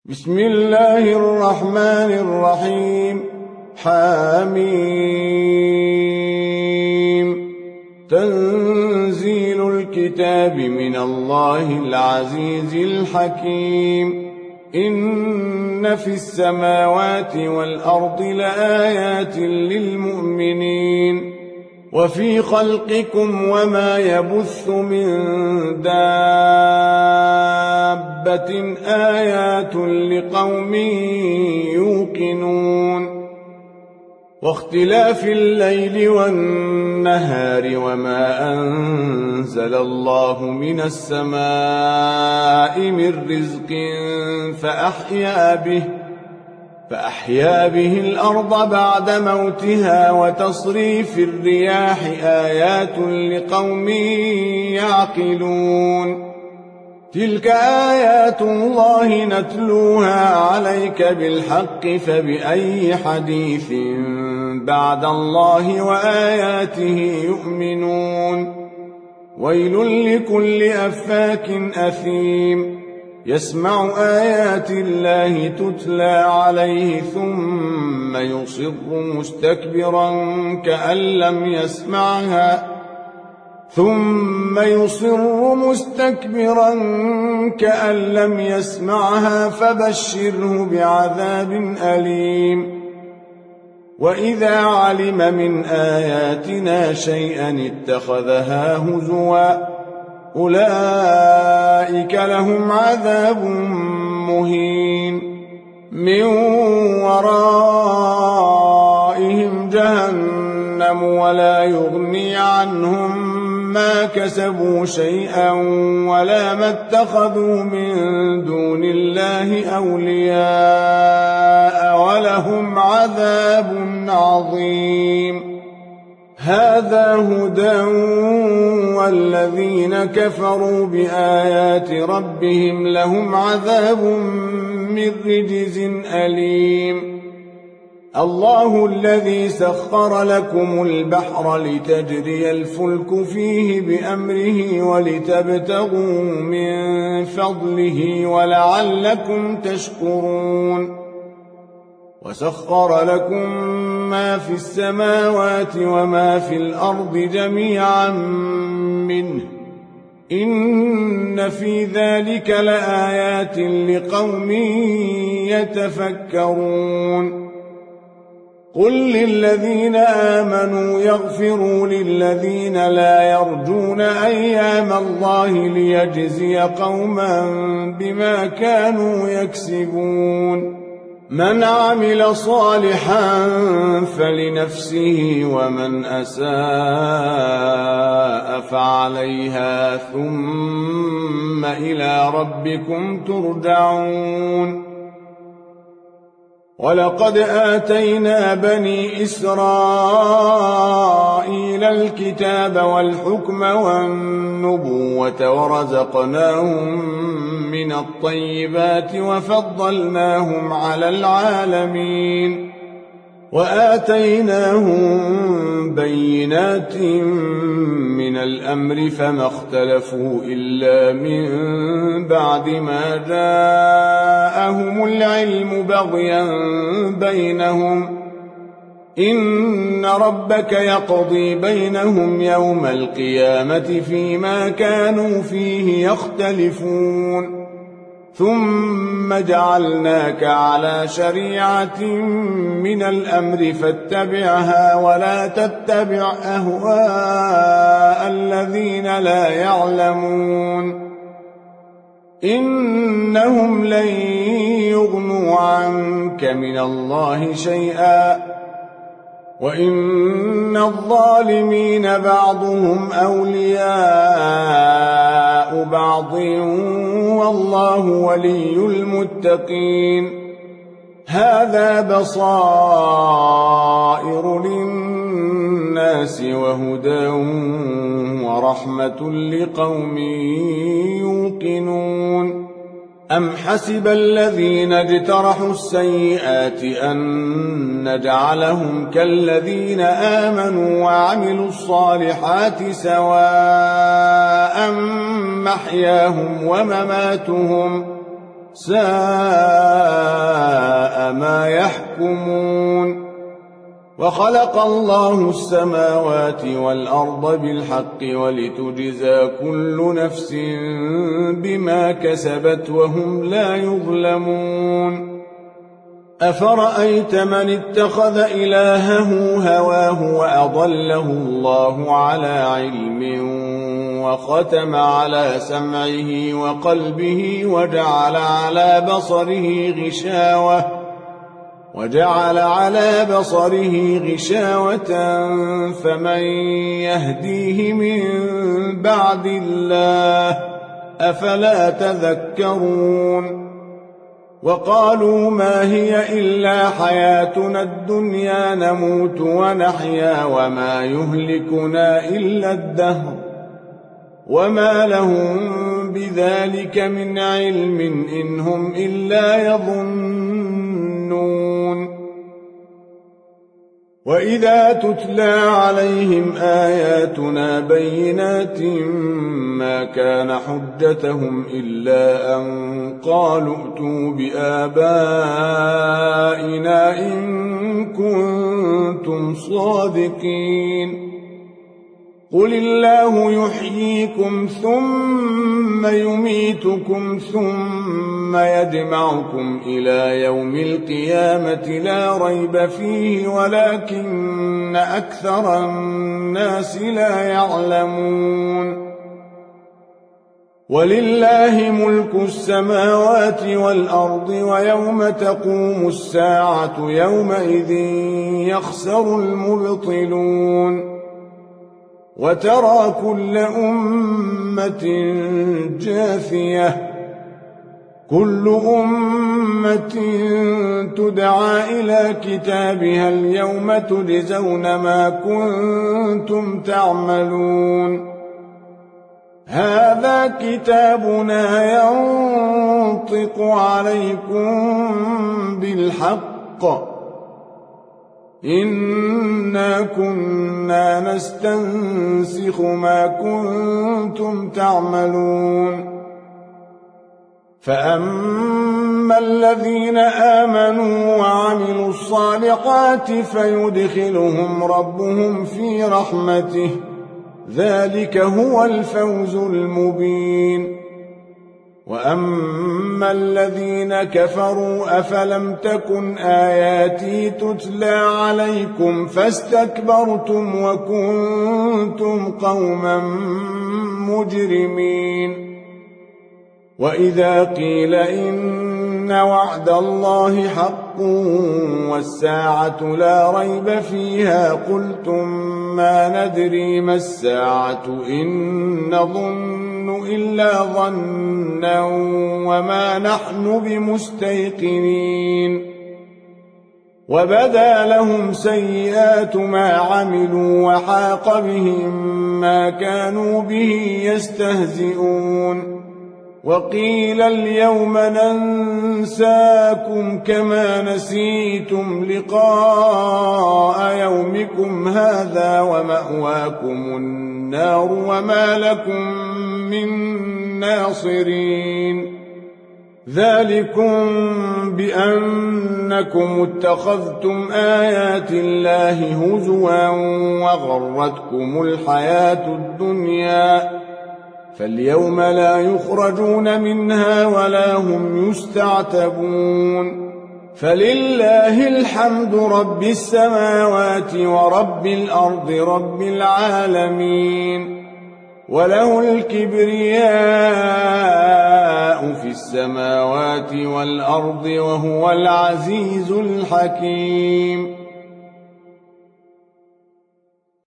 بسم الله الرحمن الرحيم. حميم. تنزيل الكتاب من الله العزيز الحكيم. إن في السماوات والأرض لآيات للمؤمنين وفي خلقكم وما يبث من دابة آيات لقوم يوقنون واختلاف الليل والنهار وما أنزل الله من السماء من رزق فأحيا به الأرض بعد موتها وتصريف الرياح آيات لقوم يعقلون. تلك آيات الله نتلوها عليك بالحق فبأي حديث بعد الله وآياته يؤمنون. ويل لكل أفاك أثيم يسمع آيات الله تتلى عليه ثم يصر مستكبرا كأن لم يسمعها فبشره بعذاب أليم. وإذا علم من آياتنا شيئا اتخذها هزوا أولئك لهم عذاب مهين من ورائهم جهنم ولا يغني عنهم ما كسبوا شيئا ولا ما اتخذوا من دون الله أولياء ولهم عذاب عظيم. هذا هدى والذين كفروا بآيات ربهم لهم عذاب من رجز أليم. الله الذي سخر لكم البحر لتجري الفلك فيه بأمره ولتبتغوا من فضله ولعلكم تشكرون. وسخر لكم ما في السماوات وما في الأرض جميعا منه إن في ذلك لآيات لقوم يتفكرون. قل للذين آمنوا يغفروا للذين لا يرجون أيام الله ليجزي قوما بما كانوا يكسبون. من عمل صالحا فلنفسه ومن أساء فعليها ثم إلى ربكم ترجعون. ولقد آتينا بني إسرائيل الكتاب والحكم والنبوة ورزقناهم من الطيبات وفضلناهم على العالمين وآتيناهم بينات من الأمر فما اختلفوا إلا من بعد ما جاءهم العلم بغيا بينهم. إن ربك يقضي بينهم يوم القيامة فيما كانوا فيه يختلفون. ثم جعلناك على شريعة من الأمر فاتبعها ولا تتبع أهواء الذين لا يعلمون. إنهم لن يغنوا عنك من الله شيئا وإن الظالمين بعضهم أولياء بعض والله ولي المتقين. هذا بصائر للناس وهدى ورحمة لقوم يوقنون. أم حسب الذين اجترحوا السيئات أن نجعلهم كالذين آمنوا وعملوا الصالحات سواء محياهم ومماتهم ساء ما يحكمون وخلق الله السماوات والأرض بالحق ولتجزى كل نفس بما كسبت وهم لا يظلمون أفرأيت من اتخذ إلهه هواه وأضله الله على علم وختم على سمعه وقلبه وجعل على بصره غشاوة فمن يهديه من بعد الله أفلا تذكرون وقالوا ما هي إلا حياتنا الدنيا نموت ونحيا وما يهلكنا إلا الدهر وما لهم بذلك من علم إن هم إلا يظنون وإذا تتلى عليهم آياتنا بينات ما كان حجتهم إلا أن قالوا ائتوا بآبائنا إن كنتم صادقين قل الله يحييكم ثم يميتكم ثم يجمعكم إلى يوم القيامة لا ريب فيه ولكن أكثر الناس لا يعلمون ولله ملك السماوات والأرض ويوم تقوم الساعة يومئذ يخسر المبطلون وترى كل أمة جاثية كل أمة تدعى إلى كتابها اليوم تجزون ما كنتم تعملون هذا كتابنا ينطق عليكم بالحق إنا كنا نستنسخ ما كنتم تعملون فأما الذين آمنوا وعملوا الصالحات فيدخلهم ربهم في رحمته ذلك هو الفوز المبين وأما الذين كفروا أفلم تكن آياتي تتلى عليكم فاستكبرتم وكنتم قوما مجرمين وإذا قيل إن وعد الله حق والساعة لا ريب فيها قلتم ما ندري ما الساعة إن نظن إلا ظنا وما نحن بمستيقنين وبدا لهم سيئات ما عملوا وحاق بهم ما كانوا به يستهزئون وقيل اليوم ننساكم كما نسيتم لقاء يومكم هذا ومأواكم النار وما لكم من ناصرين ذلكم بأنكم اتخذتم آيات الله هزوا وغرتكم الحياة الدنيا فاليوم لا يخرجون منها ولا هم يستعتبون فلله الحمد رب السماوات ورب الأرض رب العالمين وله الكبرياء في السماوات والأرض وهو العزيز الحكيم